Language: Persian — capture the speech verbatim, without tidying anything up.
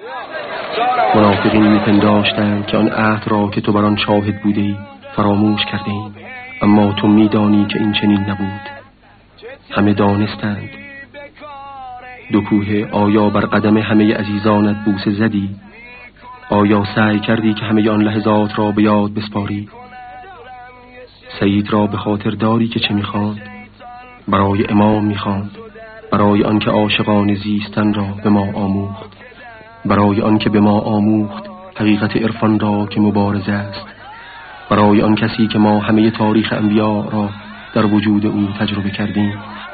منافقین میپنداشتند که آن عهد را که تو بر آن شاهد بودی فراموش کرده ایم، اما تو میدانی که این چنین نبود. همه دانستند. دو کوه، آیا بر قدم همه عزیزانت بوسه زدی؟ آیا سعی کردی که همه آن لحظات را به یاد بسپاری؟ سعید را به خاطر داری که چه میخواند؟ برای امام میخواند، برای آن که عاشقان زیستن را به ما آموخت، برای آن که به ما آموخت حقیقت عرفان را که مبارزه است، برای آن کسی که ما همه تاریخ انبیاء را در وجود او تجربه کردیم.